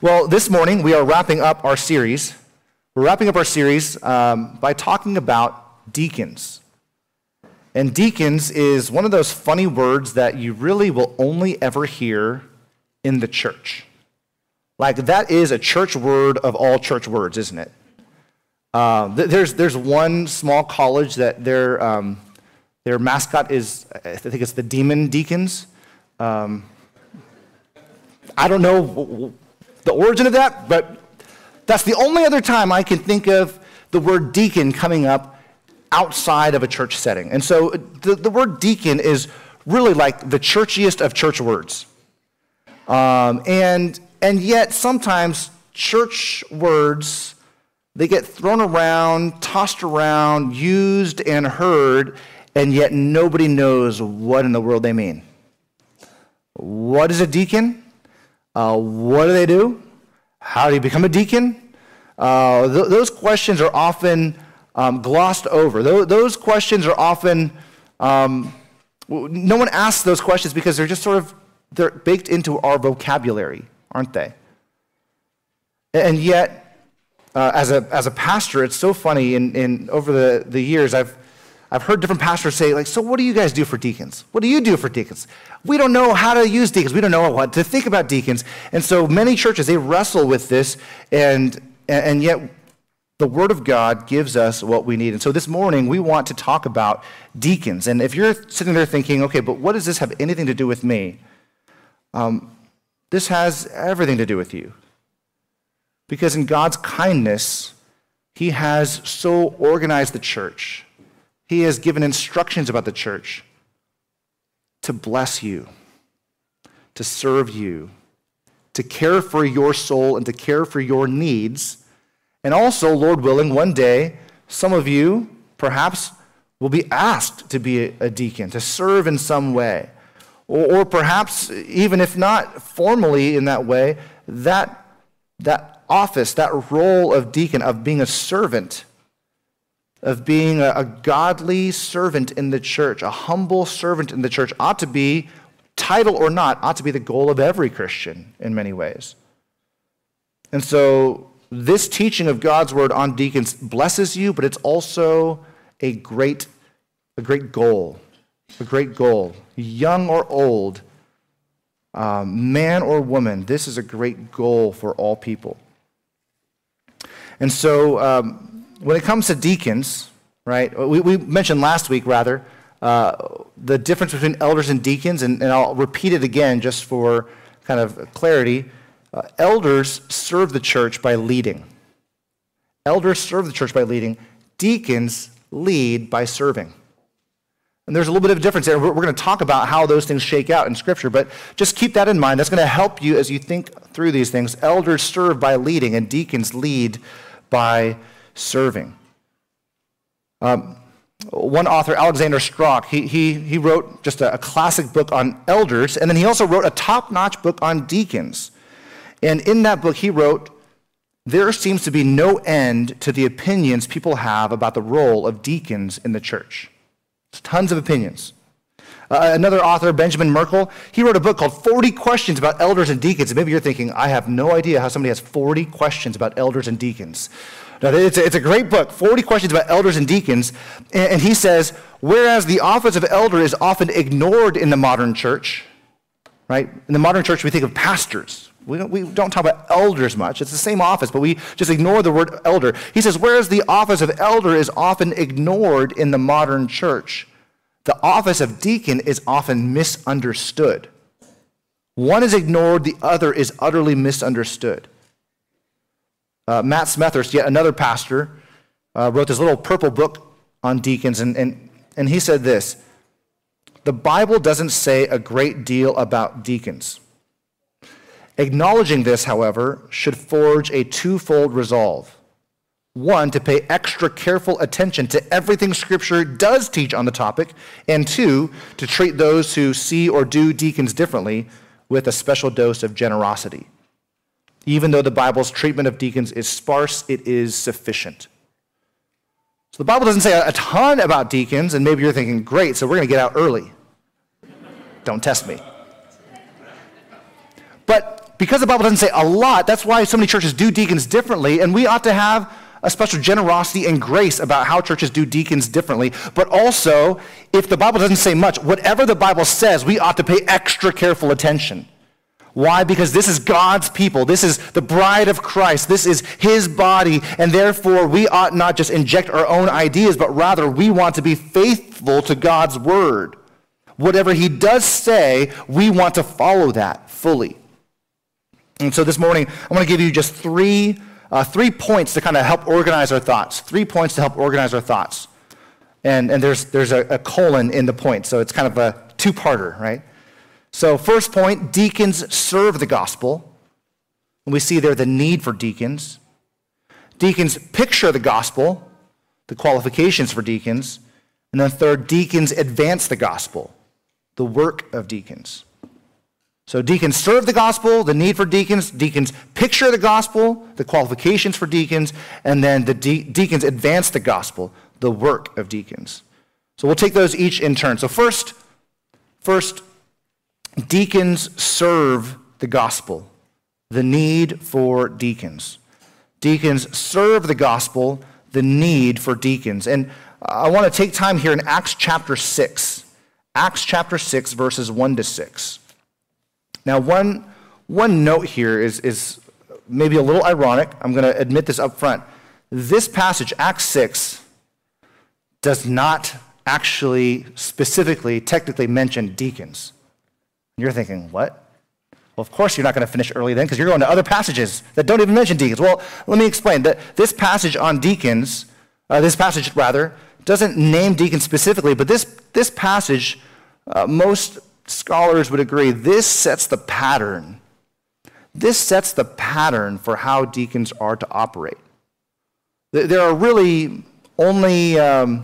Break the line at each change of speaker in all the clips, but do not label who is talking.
Well, this morning we are wrapping up our series. We're wrapping up our series by talking about deacons. And deacons is one of those funny words that you really will only ever hear in the church. Like, that is a church word of all church words, isn't it? There's one small college that their mascot is, I think it's the Demon Deacons. I don't know the origin of that, but that's the only other time I can think of the word deacon coming up outside of a church setting. And so the word deacon is really like the churchiest of church words. And yet sometimes church words, they get thrown around, tossed around, used and heard, and yet nobody knows what in the world they mean. What is a deacon? What do they do? How do you become a deacon? Those questions are often glossed over. Those questions are often, no one asks those questions because they're just they're baked into our vocabulary, aren't they? And yet, as a pastor, it's so funny, in over the years, I've heard different pastors say, like, so what do you guys do for deacons? What do you do for deacons? We don't know how to use deacons. We don't know what to think about deacons. And so many churches, they wrestle with this, and yet the Word of God gives us what we need. And so this morning, we want to talk about deacons. And if you're sitting there thinking, okay, but what does this have anything to do with me? This has everything to do with you. Because in God's kindness, He has so organized the church. He has given instructions about the church to bless you, to serve you, to care for your soul and to care for your needs. And also, Lord willing, one day, some of you perhaps will be asked to be a deacon, to serve in some way. Or perhaps, even if not formally in that way, that office, that role of deacon, of being a servant, of being a godly servant in the church, a humble servant in the church, ought to be, title or not, ought to be the goal of every Christian in many ways. And so this teaching of God's word on deacons blesses you, but it's also a great goal, young or old, man or woman. This is a great goal for all people. And so when it comes to deacons, right, we mentioned last week, rather, the difference between elders and deacons, and I'll repeat it again just for kind of clarity. Elders serve the church by leading. Elders serve the church by leading. Deacons lead by serving. And there's a little bit of a difference there. We're going to talk about how those things shake out in Scripture, but just keep that in mind. That's going to help you as you think through these things. Elders serve by leading, and deacons lead by serving. One author, Alexander Strauch, he wrote just a classic book on elders, and then he also wrote a top-notch book on deacons. And in that book, he wrote, "There seems to be no end to the opinions people have about the role of deacons in the church." There's tons of opinions. Another author, Benjamin Merkle, he wrote a book called 40 Questions About Elders and Deacons. And maybe you're thinking, I have no idea how somebody has 40 questions about elders and deacons. Now, it's a great book, 40 Questions About Elders and Deacons. And he says, whereas the office of elder is often ignored in the modern church, right? In the modern church, we think of pastors. We don't talk about elders much. It's the same office, but we just ignore the word elder. He says, whereas the office of elder is often ignored in the modern church, the office of deacon is often misunderstood. One is ignored, the other is utterly misunderstood. Matt Smethurst, yet another pastor, wrote this little purple book on deacons, and he said this: the Bible doesn't say a great deal about deacons. Acknowledging this, however, should forge a twofold resolve. One, to pay extra careful attention to everything Scripture does teach on the topic, and two, to treat those who see or do deacons differently with a special dose of generosity. Even though the Bible's treatment of deacons is sparse, it is sufficient. So the Bible doesn't say a ton about deacons, and maybe you're thinking, great, so we're going to get out early. Don't test me. But because the Bible doesn't say a lot, that's why so many churches do deacons differently, and we ought to have a special generosity and grace about how churches do deacons differently. But also, if the Bible doesn't say much, whatever the Bible says, we ought to pay extra careful attention. Why? Because this is God's people. This is the bride of Christ. This is his body, and therefore we ought not just inject our own ideas, but rather we want to be faithful to God's word. Whatever he does say, we want to follow that fully. And so this morning, I want to give you just three points to kind of help organize our thoughts. 3 points to help organize our thoughts. And there's a colon in the point, so it's kind of a two-parter, right? So first point, deacons serve the gospel. And we see there the need for deacons. Deacons picture the gospel, the qualifications for deacons. And then third, deacons advance the gospel, the work of deacons. So deacons serve the gospel, the need for deacons. Deacons picture the gospel, the qualifications for deacons. And then the deacons advance the gospel, the work of deacons. So we'll take those each in turn. So first, deacons serve the gospel, the need for deacons. Deacons serve the gospel, the need for deacons. And I want to take time here in Acts chapter 6. Acts chapter 6, verses 1 to 6. Now, one note here is maybe a little ironic. I'm going to admit this up front. This passage, Acts 6, does not actually specifically, technically mention deacons. You're thinking, what? Well, of course you're not going to finish early then because you're going to other passages that don't even mention deacons. Well, let me explain. This passage on deacons, doesn't name deacons specifically, but this passage, most scholars would agree, this sets the pattern. This sets the pattern for how deacons are to operate. There are really only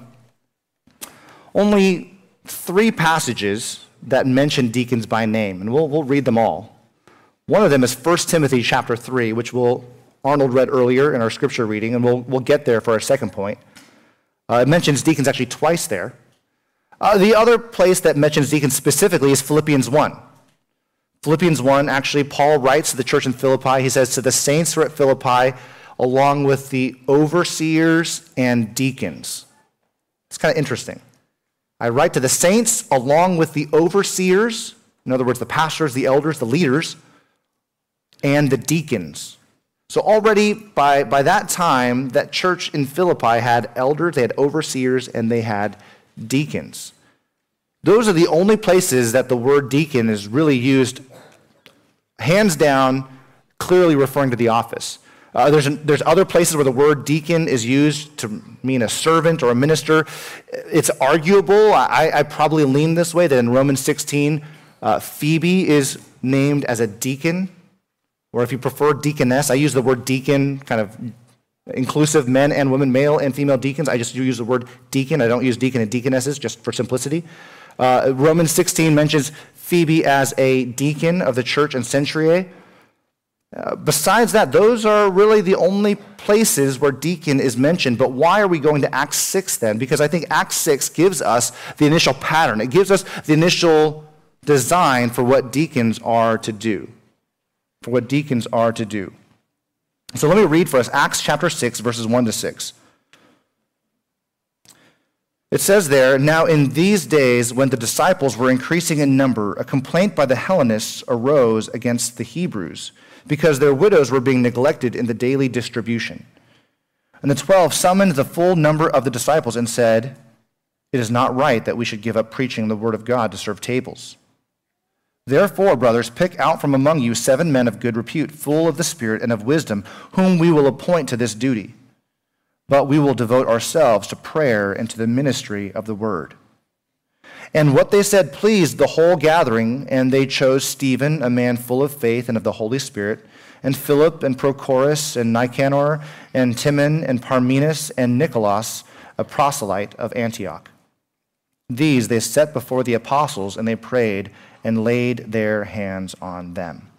3 passages that mention deacons by name, and we'll read them all. One of them is 1 Timothy chapter 3, which Arnold read earlier in our scripture reading, and we'll get there for our second point. It mentions deacons actually twice there. The other place that mentions deacons specifically is Philippians 1. Philippians 1, actually, Paul writes to the church in Philippi. He says, to the saints who are at Philippi, along with the overseers and deacons. It's kind of interesting. I write to the saints along with the overseers, in other words, the pastors, the elders, the leaders, and the deacons. So already by that time, that church in Philippi had elders, they had overseers, and they had deacons. Those are the only places that the word deacon is really used, hands down, clearly referring to the office. There's other places where the word deacon is used to mean a servant or a minister. It's arguable. I probably lean this way, that in Romans 16, Phoebe is named as a deacon, or if you prefer, deaconess. I use the word deacon, kind of inclusive, men and women, male and female deacons. I just use the word deacon. I don't use deacon and deaconesses, just for simplicity. Romans 16 mentions Phoebe as a deacon of the church in Centuria. Besides that, those are really the only places where deacon is mentioned. But why are we going to Acts 6 then? Because I think Acts 6 gives us the initial pattern. It gives us the initial design for what deacons are to do. So let me read for us Acts chapter 6, verses 1 to 6. It says there, now in these days when the disciples were increasing in number, a complaint by the Hellenists arose against the Hebrews, because their widows were being neglected in the daily distribution. And the 12 summoned the full number of the disciples and said, it is not right that we should give up preaching the word of God to serve tables. Therefore, brothers, pick out from among you 7 men of good repute, full of the Spirit and of wisdom, whom we will appoint to this duty. But we will devote ourselves to prayer and to the ministry of the word. And what they said pleased the whole gathering, and they chose Stephen, a man full of faith and of the Holy Spirit, and Philip and Prochorus and Nicanor and Timon and Parmenas and Nicholas, a proselyte of Antioch. These they set before the apostles, and they prayed and laid their hands on them.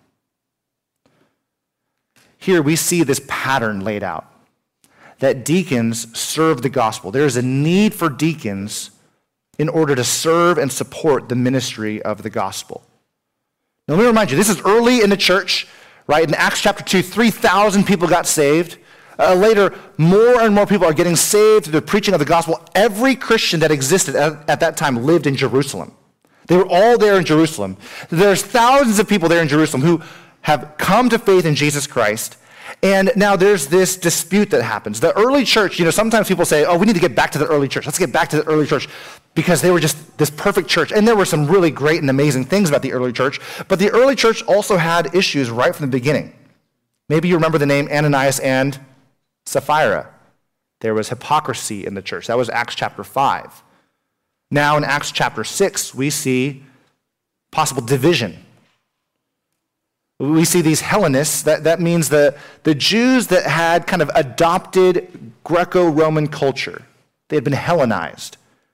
Here we see this pattern laid out, that deacons serve the gospel. There is a need for deacons in order to serve and support the ministry of the gospel. Now let me remind you, this is early in the church, right? In Acts chapter 2, 3,000 people got saved. Later, more and more people are getting saved through the preaching of the gospel. Every Christian that existed at that time lived in Jerusalem. They were all there in Jerusalem. There's thousands of people there in Jerusalem who have come to faith in Jesus Christ. And now there's this dispute that happens. The early church, sometimes people say, oh, we need to get back to the early church. Let's get back to the early church because they were just this perfect church. And there were some really great and amazing things about the early church. But the early church also had issues right from the beginning. Maybe you remember the name Ananias and Sapphira. There was hypocrisy in the church. That was Acts chapter 5. Now in Acts chapter 6, we see possible division. We see these Hellenists, that means the Jews that had kind of adopted Greco-Roman culture. They had been Hellenized.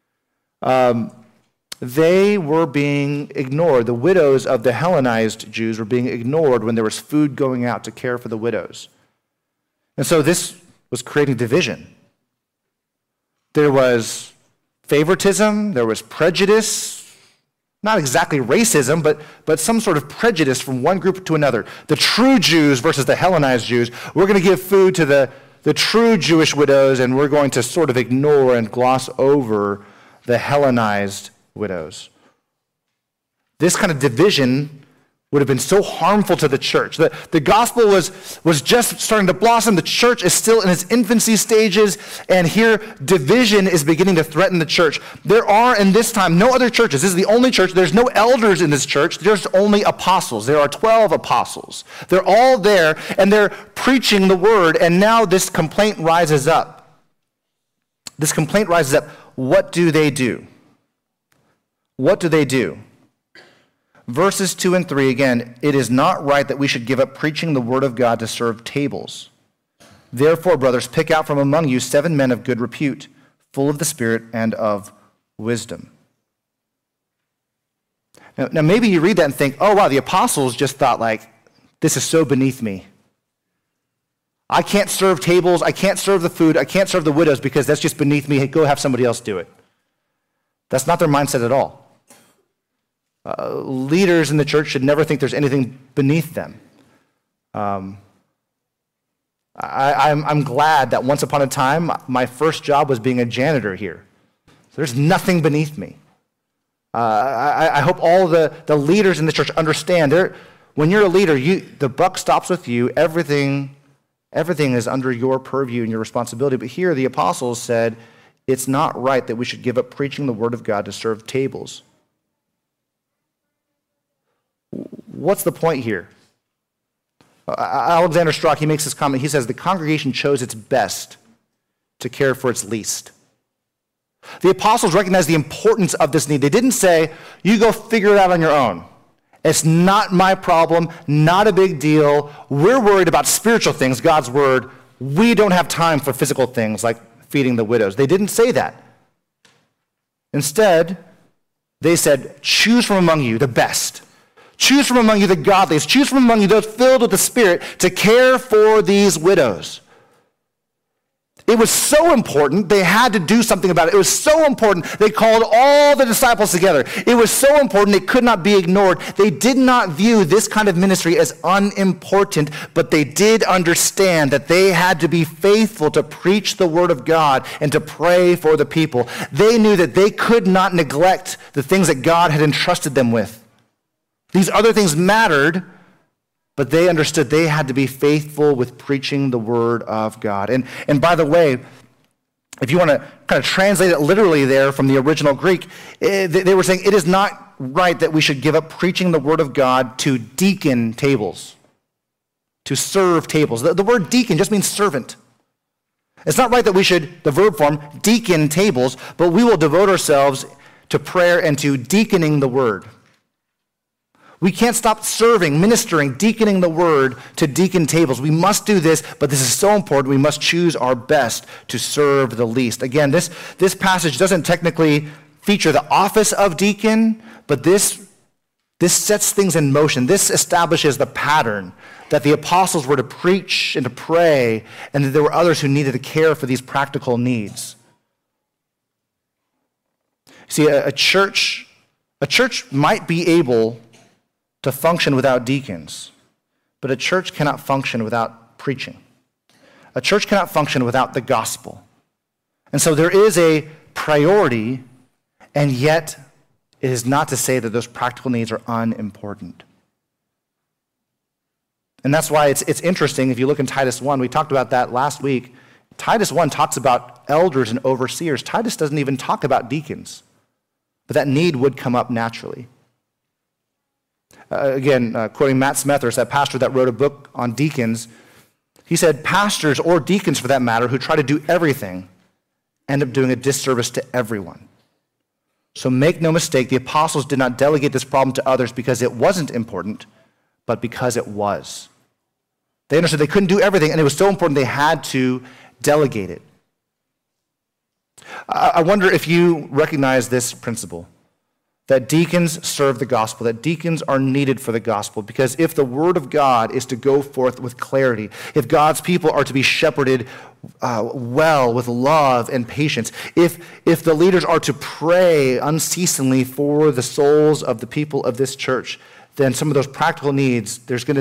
They were being ignored. The widows of the Hellenized Jews were being ignored when there was food going out to care for the widows. And so this was creating division. There was favoritism, there was prejudice, not exactly racism, but some sort of prejudice from one group to another. The true Jews versus the Hellenized Jews. We're going to give food to the true Jewish widows, and we're going to sort of ignore and gloss over the Hellenized widows. This kind of division would have been so harmful to the church. The gospel was just starting to blossom. The church is still in its infancy stages, and here division is beginning to threaten the church. There are, in this time, no other churches. This is the only church. There's no elders in this church. There's only apostles. There are 12 apostles. They're all there, and they're preaching the word, and now this complaint rises up. This complaint rises up. What do they do? What do they do? Verses 2 and 3, again, it is not right that we should give up preaching the word of God to serve tables. Therefore, brothers, pick out from among you 7 men of good repute, full of the Spirit and of wisdom. Now maybe you read that and think, oh, wow, the apostles just thought, this is so beneath me. I can't serve tables, I can't serve the food, I can't serve the widows because that's just beneath me. Hey, go have somebody else do it. That's not their mindset at all. Leaders in the church should never think there's anything beneath them. I'm glad that once upon a time, my first job was being a janitor here. So there's nothing beneath me. I hope all the leaders in the church understand. When you're a leader, the buck stops with you. Everything is under your purview and your responsibility. But here the apostles said, it's not right that we should give up preaching the word of God to serve tables. What's the point here? Alexander Strauch, he makes this comment. He says, the congregation chose its best to care for its least. The apostles recognized the importance of this need. They didn't say, you go figure it out on your own. It's not my problem, not a big deal. We're worried about spiritual things, God's word. We don't have time for physical things like feeding the widows. They didn't say that. Instead, they said, choose from among you the best. Choose from among you the godliest. Choose from among you those filled with the Spirit to care for these widows. It was so important, they had to do something about it. It was so important, they called all the disciples together. It was so important, it could not be ignored. They did not view this kind of ministry as unimportant, but they did understand that they had to be faithful to preach the word of God and to pray for the people. They knew that they could not neglect the things that God had entrusted them with. These other things mattered, but they understood they had to be faithful with preaching the word of God. And by the way, if you want to kind of translate it literally there from the original Greek, they were saying it is not right that we should give up preaching the word of God to deacon tables, to serve tables. The word deacon just means servant. It's not right that we should, the verb form, deacon tables, but we will devote ourselves to prayer and to deaconing the word. We can't stop serving, ministering, deaconing the word to deacon tables. We must do this, but this is so important. We must choose our best to serve the least. Again, this passage doesn't technically feature the office of deacon, but this sets things in motion. This establishes the pattern that the apostles were to preach and to pray, and that there were others who needed to care for these practical needs. See, a church might be able to function without deacons. but a church cannot function without preaching. A church cannot function without the gospel. And so there is a priority, and yet it is not to say that those practical needs are unimportant. And that's why it's interesting, if you look in Titus 1, we talked about that last week. Titus 1 talks about elders and overseers. Titus doesn't even talk about deacons, but that need would come up naturally. Quoting Matt Smethurst, that pastor that wrote a book on deacons, he said, pastors, or deacons for that matter, who try to do everything, end up doing a disservice to everyone. So make no mistake, the apostles did not delegate this problem to others because it wasn't important, but because it was. They understood they couldn't do everything, and it was so important they had to delegate it. I wonder if you recognize this principle, that deacons serve the gospel, that deacons are needed for the gospel, because if the word of God is to go forth with clarity, if God's people are to be shepherded well with love and patience, if the leaders are to pray unceasingly for the souls of the people of this church, then some of those practical needs,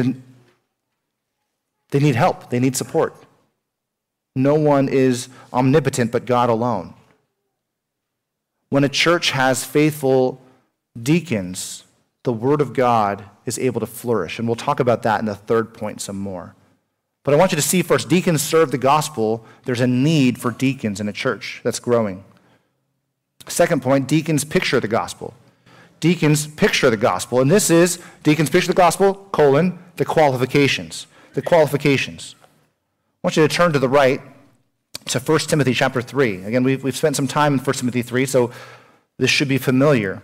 they need help, they need support. No one is omnipotent but God alone. When a church has faithful deacons, the word of God is able to flourish. And we'll talk about that in the third point some more. But I want you to see first, deacons serve the gospel. There's a need for deacons in a church that's growing. Second point, deacons picture the gospel. Deacons picture the gospel. And this is, deacons picture the gospel, the qualifications. The qualifications. I want you to turn to the right to 1 Timothy chapter 3. Again, we've spent some time in 1 Timothy 3, so this should be familiar.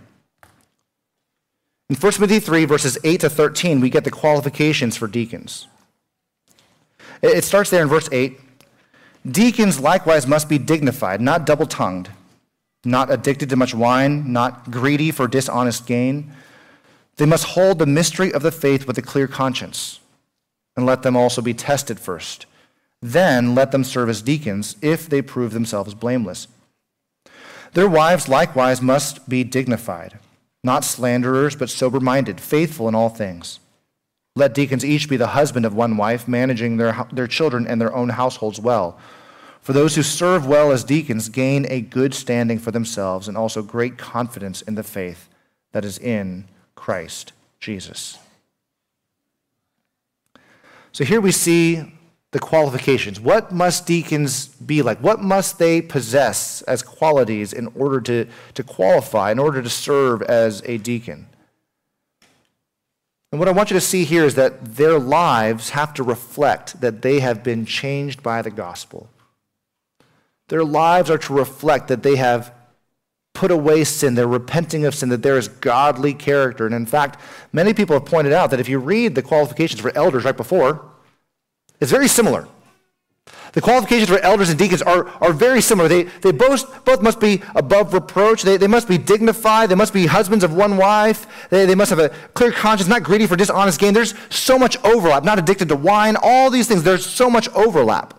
In 1 Timothy 3, verses 8 to 13, we get the qualifications for deacons. It starts there in verse 8. Deacons likewise must be dignified, not double-tongued, not addicted to much wine, not greedy for dishonest gain. They must hold the mystery of the faith with a clear conscience, and let them also be tested first. Then let them serve as deacons if they prove themselves blameless. Their wives likewise must be dignified, not slanderers, but sober-minded, faithful in all things. Let deacons each be the husband of one wife, managing their children and their own households well. For those who serve well as deacons gain a good standing for themselves and also great confidence in the faith that is in Christ Jesus. So here we see the qualifications. What must deacons be like? What must they possess as qualities in order to qualify, in order to serve as a deacon? And what I want you to see here is that their lives have to reflect that they have been changed by the gospel. Their lives are to reflect that they have put away sin, they're repenting of sin, that there is godly character. And in fact, many people have pointed out that if you read the qualifications for elders right before, it's very similar. The qualifications for elders and deacons are very similar. They both must be above reproach. They must be dignified. They must be husbands of one wife. They must have a clear conscience, not greedy for dishonest gain. There's so much overlap, not addicted to wine, all these things. There's so much overlap.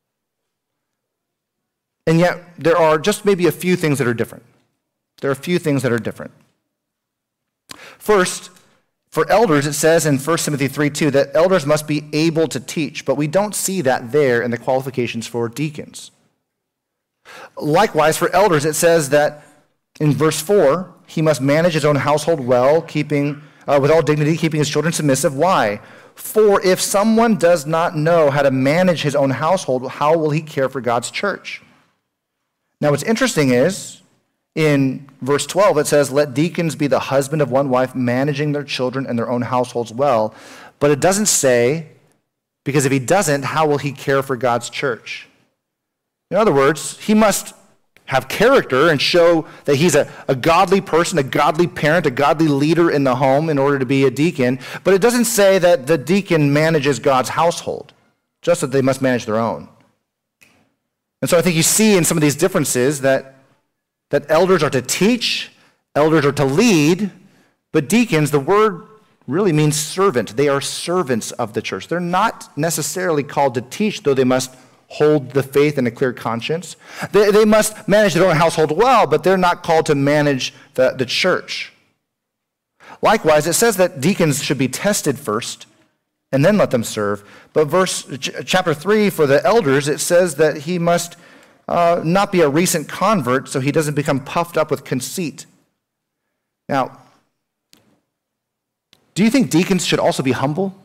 And yet, there are just maybe a few things that are different. There are a few things that are different. First, for elders, it says in 1 Timothy 3:2 that elders must be able to teach, but we don't see that there in the qualifications for deacons. Likewise, for elders, it says that in verse 4, he must manage his own household well, keeping with all dignity, keeping his children submissive. Why? For if someone does not know how to manage his own household, how will he care for God's church? Now, what's interesting is, in verse 12, it says, let deacons be the husband of one wife, managing their children and their own households well. But it doesn't say, because if he doesn't, how will he care for God's church? In other words, he must have character and show that he's a godly person, a godly parent, a godly leader in the home in order to be a deacon. But it doesn't say that the deacon manages God's household, just that they must manage their own. And so I think you see in some of these differences that elders are to teach, elders are to lead, but deacons, the word really means servant. They are servants of the church. They're not necessarily called to teach, though they must hold the faith in a clear conscience. They must manage their own household well, but they're not called to manage the church. Likewise, it says that deacons should be tested first and then let them serve. But chapter 3, for the elders, it says that he must not be a recent convert so he doesn't become puffed up with conceit. Now, do you think deacons should also be humble?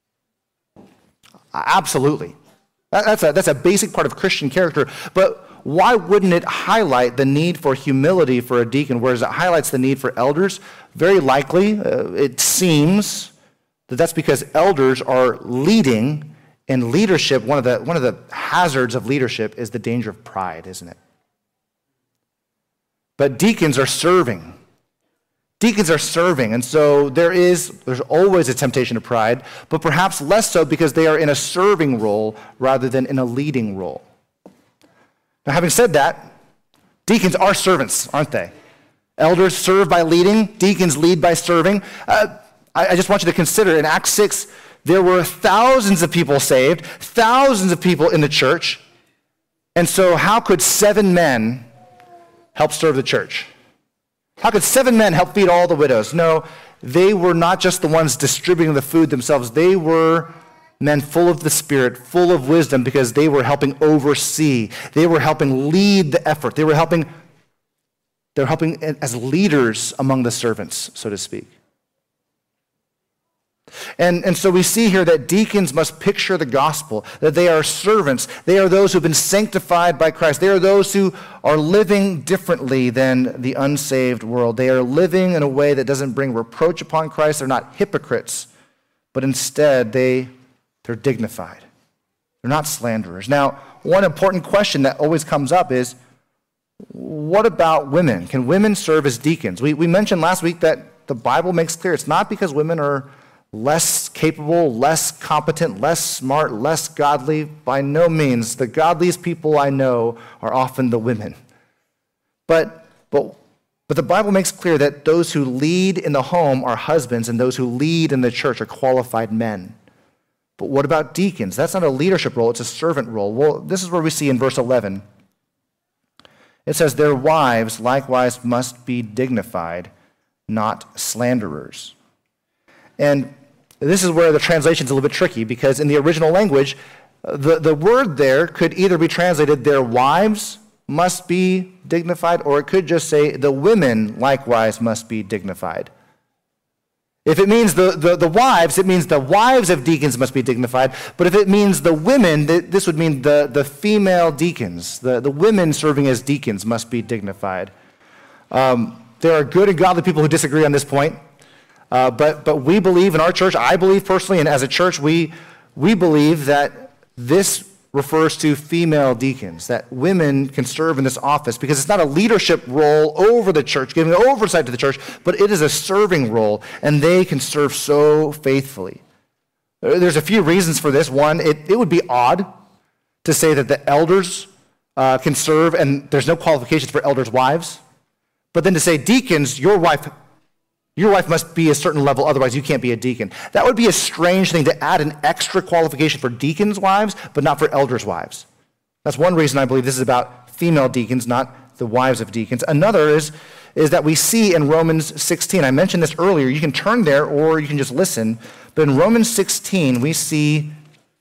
Absolutely. That's a basic part of Christian character. But why wouldn't it highlight the need for humility for a deacon, whereas it highlights the need for elders? Very likely, it seems that that's because elders are leading, and leadership, one of the hazards of leadership is the danger of pride, isn't it? But deacons are serving. Deacons are serving, and so there's always a temptation to pride, but perhaps less so because they are in a serving role rather than in a leading role. Now, having said that, deacons are servants, aren't they? Elders serve by leading, deacons lead by serving. I just want you to consider, in Acts 6, there were thousands of people saved, thousands of people in the church, and so how could 7 men help serve the church? How could 7 men help feed all the widows? No, they were not just the ones distributing the food themselves. They were men full of the Spirit, full of wisdom, because they were helping oversee. They were helping lead the effort. They were helping as leaders among the servants, so to speak. And so we see here that deacons must picture the gospel, that they are servants. They are those who have been sanctified by Christ. They are those who are living differently than the unsaved world. They are living in a way that doesn't bring reproach upon Christ. They're not hypocrites, but instead they're dignified. They're not slanderers. Now, one important question that always comes up is, what about women? Can women serve as deacons? We mentioned last week that the Bible makes clear it's not because women are less capable, less competent, less smart, less godly. By no means. The godliest people I know are often the women. But the Bible makes clear that those who lead in the home are husbands, and those who lead in the church are qualified men. But what about deacons? That's not a leadership role, it's a servant role. Well, this is where we see in verse 11. It says, their wives likewise must be dignified, not slanderers. And this is where the translation is a little bit tricky, because in the original language, the word there could either be translated, their wives must be dignified, or it could just say, the women likewise must be dignified. If it means the wives, it means the wives of deacons must be dignified. But if it means the women, this would mean the female deacons, the women serving as deacons must be dignified. There are good and godly people who disagree on this point. But we believe in our church, I believe personally, and as a church, we believe that this refers to female deacons, that women can serve in this office, because it's not a leadership role over the church, giving oversight to the church, but it is a serving role, and they can serve so faithfully. There's a few reasons for this. One, it would be odd to say that the elders can serve, and there's no qualifications for elders' wives, but then to say, deacons, your wife must be a certain level, otherwise you can't be a deacon. That would be a strange thing, to add an extra qualification for deacons' wives, but not for elders' wives. That's one reason I believe this is about female deacons, not the wives of deacons. Another is that we see in Romans 16, I mentioned this earlier, you can turn there or you can just listen, but in Romans 16 we see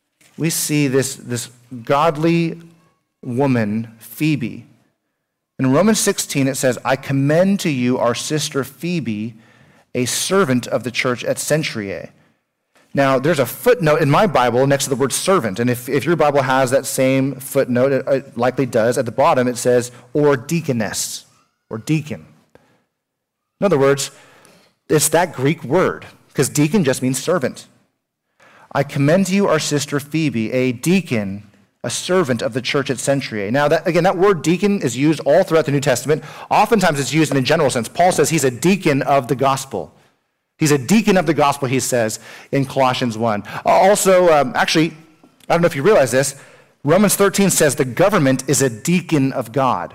this godly woman, Phoebe. In Romans 16 it says, I commend to you our sister Phoebe, a servant of the church at Cenchreae. Now, there's a footnote in my Bible next to the word servant, and if your Bible has that same footnote, it likely does, at the bottom it says, or deaconess, or deacon. In other words, it's that Greek word, because deacon just means servant. I commend to you our sister Phoebe, a deacon, a servant of the church at Cenchreae. Now, that word deacon is used all throughout the New Testament. Oftentimes it's used in a general sense. Paul says he's a deacon of the gospel. He's a deacon of the gospel, he says in Colossians 1. Also, actually, I don't know if you realize this, Romans 13 says the government is a deacon of God.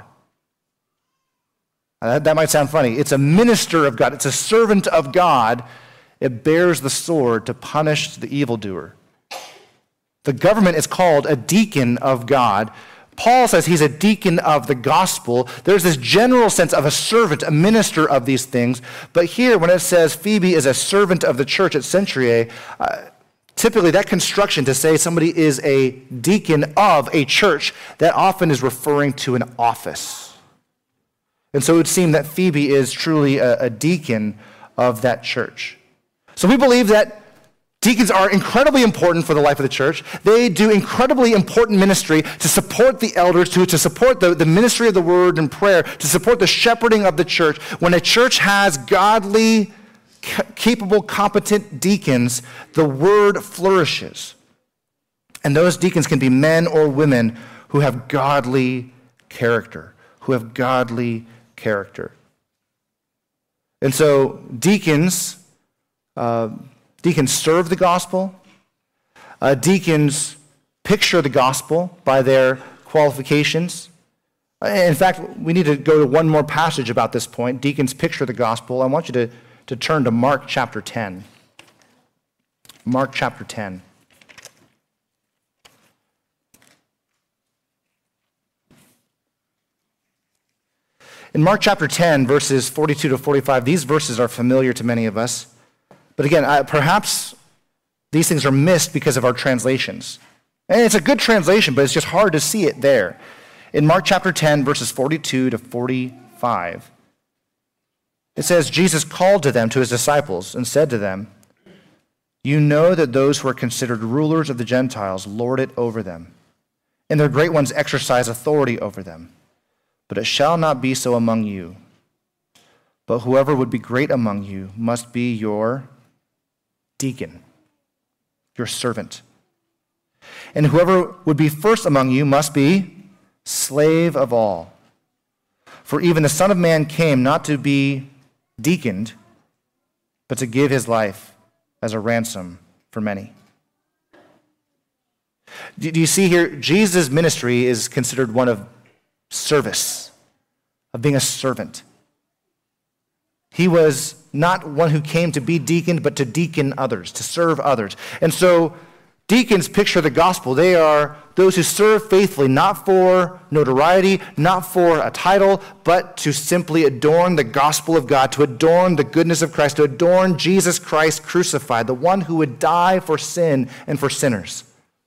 That might sound funny. It's a minister of God. It's a servant of God. It bears the sword to punish the evildoer. The government is called a deacon of God. Paul says he's a deacon of the gospel. There's this general sense of a servant, a minister of these things. But here, when it says Phoebe is a servant of the church at Cenchreae, typically that construction to say somebody is a deacon of a church, that often is referring to an office. And so it would seem that Phoebe is truly a deacon of that church. So we believe that deacons are incredibly important for the life of the church. They do incredibly important ministry to support the elders, to support the ministry of the word and prayer, to support the shepherding of the church. When a church has godly, capable, competent deacons, the word flourishes. And those deacons can be men or women who have godly character, And so deacons serve the gospel. Deacons picture the gospel by their qualifications. In fact, we need to go to one more passage about this point. Deacons picture the gospel. I want you to turn to Mark chapter 10. Mark chapter 10. In Mark chapter 10, verses 42 to 45, these verses are familiar to many of us. But again, perhaps these things are missed because of our translations. And it's a good translation, but it's just hard to see it there. In Mark chapter 10, verses 42 to 45, it says, Jesus called to his disciples, and said to them, "You know that those who are considered rulers of the Gentiles lord it over them, and their great ones exercise authority over them. But it shall not be so among you. But whoever would be great among you must be your deacon, your servant. And whoever would be first among you must be slave of all. For even the Son of Man came not to be deaconed, but to give his life as a ransom for many." Do you see here, Jesus' ministry is considered one of service, of being a servant. He was not one who came to be deaconed, but to deacon others, to serve others. And so deacons picture the gospel. They are those who serve faithfully, not for notoriety, not for a title, but to simply adorn the gospel of God, to adorn the goodness of Christ, to adorn Jesus Christ crucified, the one who would die for sin and for sinners.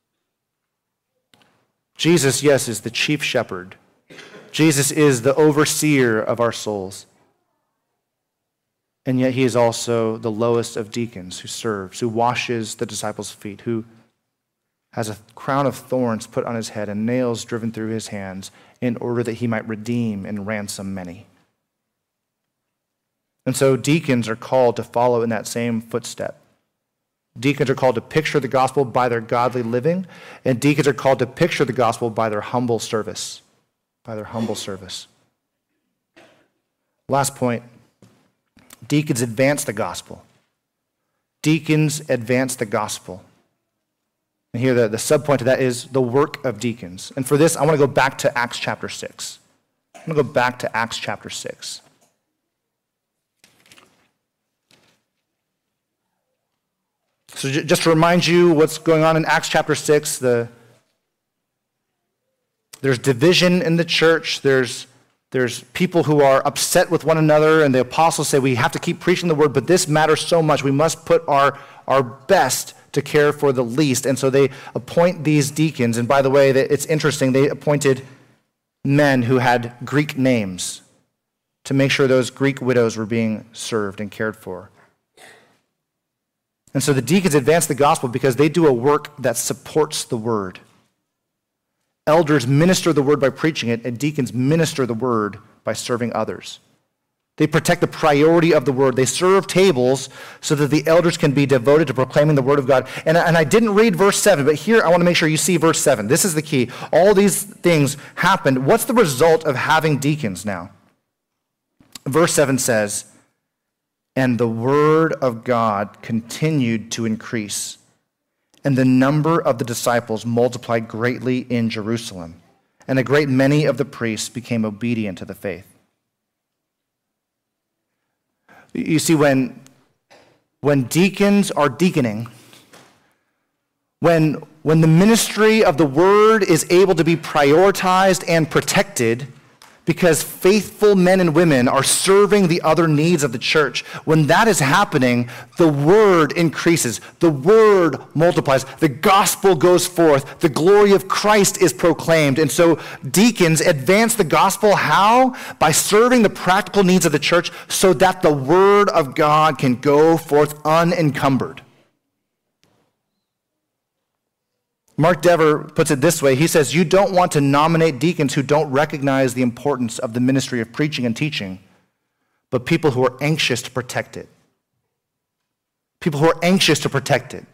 Jesus, yes, is the chief shepherd. Jesus is the overseer of our souls. And yet he is also the lowest of deacons who serves, who washes the disciples' feet, who has a crown of thorns put on his head and nails driven through his hands in order that he might redeem and ransom many. And so deacons are called to follow in that same footstep. Deacons are called to picture the gospel by their godly living, and deacons are called to picture the gospel by their humble service. Last point, deacons advance the gospel. Deacons advance the gospel. And here the subpoint of that is the work of deacons. And for this, I want to go back to Acts chapter 6. So just to remind you what's going on in Acts chapter 6, there's division in the church. There's people who are upset with one another, and the apostles say we have to keep preaching the word, but this matters so much. We must put our best to care for the least. And so they appoint these deacons. And by the way, it's interesting, they appointed men who had Greek names to make sure those Greek widows were being served and cared for. And so the deacons advance the gospel because they do a work that supports the word. Elders minister the word by preaching it, and deacons minister the word by serving others. They protect the priority of the word. They serve tables so that the elders can be devoted to proclaiming the word of God. And I didn't read verse 7, but here I want to make sure you see verse 7. This is the key. All these things happened. What's the result of having deacons now? Verse 7 says, "And the word of God continued to increase, and the number of the disciples multiplied greatly in Jerusalem, and a great many of the priests became obedient to the faith." You see, when deacons are deaconing, when the ministry of the word is able to be prioritized and protected, because faithful men and women are serving the other needs of the church. When that is happening, the word increases, the word multiplies, the gospel goes forth, the glory of Christ is proclaimed. And so deacons advance the gospel. How? By serving the practical needs of the church so that the word of God can go forth unencumbered. Mark Dever puts it this way. He says, you don't want to nominate deacons who don't recognize the importance of the ministry of preaching and teaching, but people who are anxious to protect it. People who are anxious to protect it.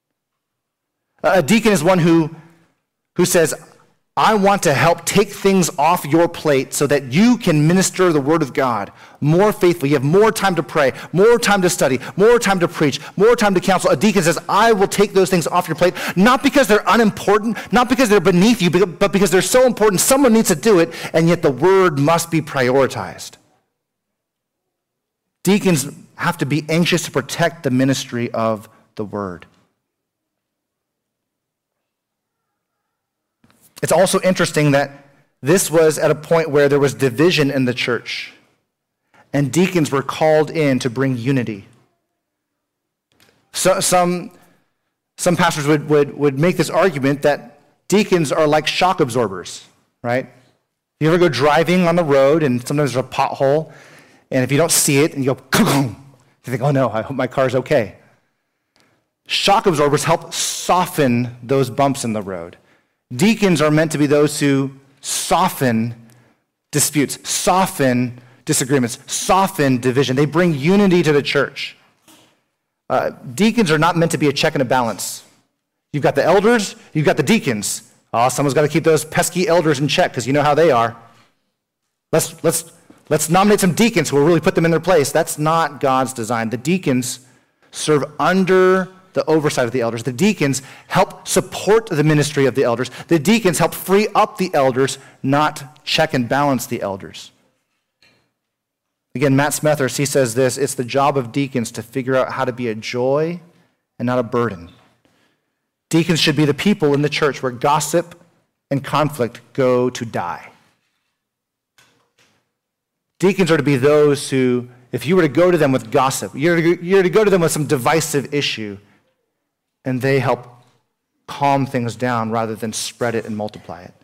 A deacon is one who says, I want to help take things off your plate so that you can minister the word of God more faithfully. You have more time to pray, more time to study, more time to preach, more time to counsel. A deacon says, I will take those things off your plate, not because they're unimportant, not because they're beneath you, but because they're so important. Someone needs to do it, and yet the word must be prioritized. Deacons have to be anxious to protect the ministry of the word. It's also interesting that this was at a point where there was division in the church, and deacons were called in to bring unity. So, some pastors would make this argument that deacons are like shock absorbers, right? You ever go driving on the road, and sometimes there's a pothole, and if you don't see it, and you go, you think, oh no, I hope my car's okay. Shock absorbers help soften those bumps in the road. Deacons are meant to be those who soften disputes, soften disagreements, soften division. They bring unity to the church. Deacons are not meant to be a check and a balance. You've got the elders, you've got the deacons. Oh, someone's got to keep those pesky elders in check because you know how they are. Let's nominate some deacons who will really put them in their place. That's not God's design. The deacons serve under the oversight of the elders. The deacons help support the ministry of the elders. The deacons help free up the elders, not check and balance the elders. Again, Matt Smethurst, he says this, it's the job of deacons to figure out how to be a joy and not a burden. Deacons should be the people in the church where gossip and conflict go to die. Deacons are to be those who, if you were to go to them with gossip, you're to go to them with some divisive issue, and they help calm things down rather than spread it and multiply it.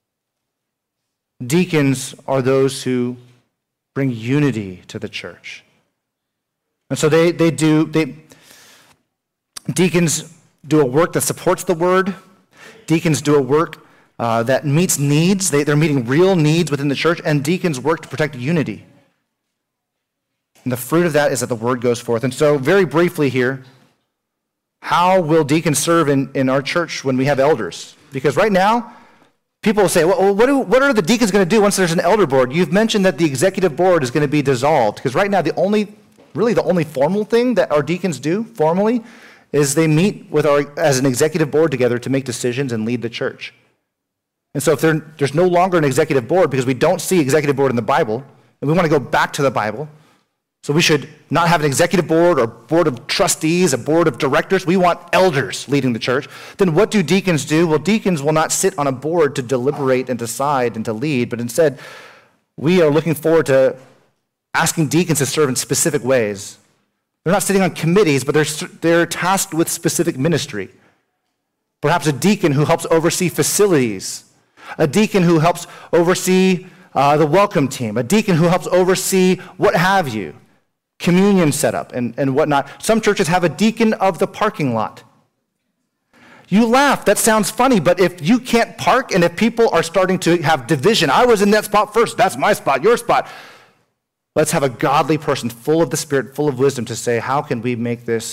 Deacons are those who bring unity to the church. And so deacons do a work that supports the word. Deacons do a work that meets needs. They're meeting real needs within the church, and deacons work to protect unity. And the fruit of that is that the word goes forth. And so very briefly here, how will deacons serve in our church when we have elders? Because right now, people will say, well, what are the deacons going to do once there's an elder board? You've mentioned that the executive board is going to be dissolved. Because right now, the only formal thing that our deacons do formally is they meet as an executive board together to make decisions and lead the church. And so if there's no longer an executive board because we don't see executive board in the Bible, and we want to go back to the Bible, so we should not have an executive board or board of trustees, a board of directors. We want elders leading the church. Then what do deacons do? Well, deacons will not sit on a board to deliberate and decide and to lead, but instead we are looking forward to asking deacons to serve in specific ways. They're not sitting on committees, but they're tasked with specific ministry. Perhaps a deacon who helps oversee facilities, a deacon who helps oversee the welcome team, a deacon who helps oversee what have you, communion setup and whatnot. Some churches have a deacon of the parking lot. You laugh, that sounds funny, but if you can't park and if people are starting to have division, I was in that spot first, that's my spot, your spot. Let's have a godly person full of the Spirit, full of wisdom to say, how can we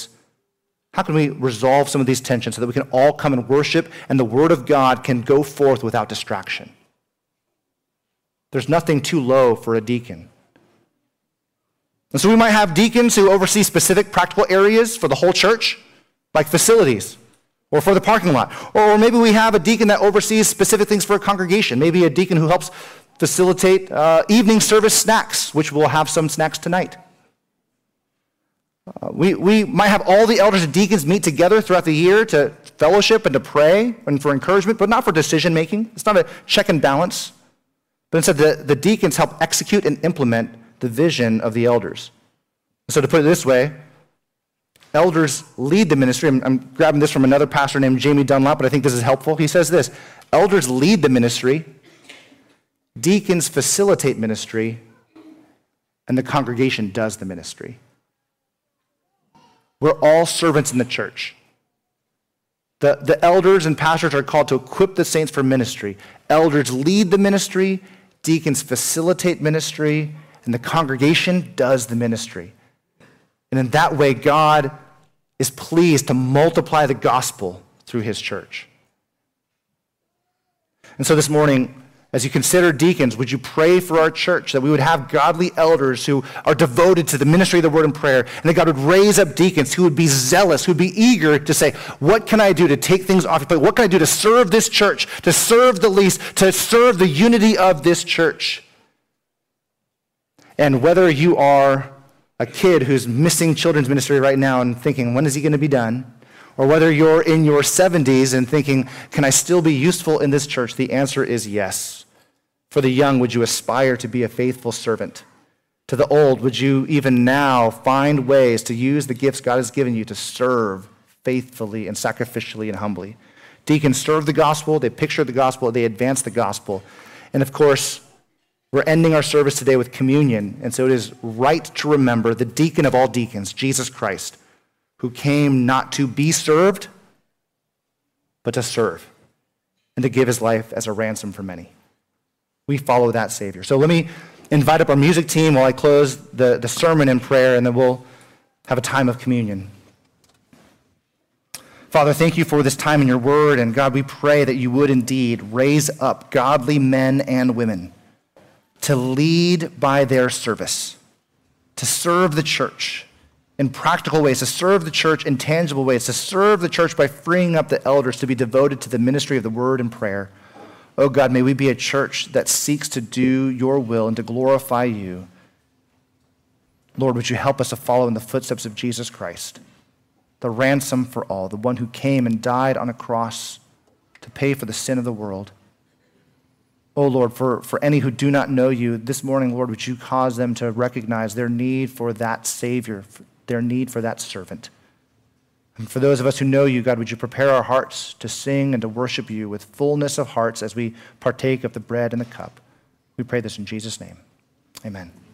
resolve some of these tensions so that we can all come and worship and the Word of God can go forth without distraction? There's nothing too low for a deacon. And so we might have deacons who oversee specific practical areas for the whole church, like facilities, or for the parking lot. Or maybe we have a deacon that oversees specific things for a congregation. Maybe a deacon who helps facilitate evening service snacks, which we'll have some snacks tonight. We might have all the elders and deacons meet together throughout the year to fellowship and to pray and for encouragement, but not for decision making. It's not a check and balance. But instead, the deacons help execute and implement the vision of the elders. So to put it this way, elders lead the ministry. I'm grabbing this from another pastor named Jamie Dunlop, but I think this is helpful. He says this: elders lead the ministry, deacons facilitate ministry, and the congregation does the ministry. We're all servants in the church. The elders and pastors are called to equip the saints for ministry. Elders lead the ministry, deacons facilitate ministry, and the congregation does the ministry. And in that way, God is pleased to multiply the gospel through his church. And so this morning, as you consider deacons, would you pray for our church that we would have godly elders who are devoted to the ministry of the word and prayer, and that God would raise up deacons who would be zealous, who would be eager to say, what can I do to take things off your plate? What can I do to serve this church, to serve the least, to serve the unity of this church? And whether you are a kid who's missing children's ministry right now and thinking, when is he going to be done? Or whether you're in your 70s and thinking, can I still be useful in this church? The answer is yes. For the young, would you aspire to be a faithful servant? To the old, would you even now find ways to use the gifts God has given you to serve faithfully and sacrificially and humbly? Deacons serve the gospel, they picture the gospel, they advance the gospel. And of course, we're ending our service today with communion, and so it is right to remember the deacon of all deacons, Jesus Christ, who came not to be served, but to serve, and to give his life as a ransom for many. We follow that Savior. So let me invite up our music team while I close the sermon in prayer, and then we'll have a time of communion. Father, thank you for this time in your word, and God, we pray that you would indeed raise up godly men and women to lead by their service, to serve the church in practical ways, to serve the church in tangible ways, to serve the church by freeing up the elders to be devoted to the ministry of the word and prayer. Oh God, may we be a church that seeks to do your will and to glorify you. Lord, would you help us to follow in the footsteps of Jesus Christ, the ransom for all, the one who came and died on a cross to pay for the sin of the world. Oh, Lord, for any who do not know you, this morning, Lord, would you cause them to recognize their need for that Savior, their need for that servant. And for those of us who know you, God, would you prepare our hearts to sing and to worship you with fullness of hearts as we partake of the bread and the cup. We pray this in Jesus' name. Amen.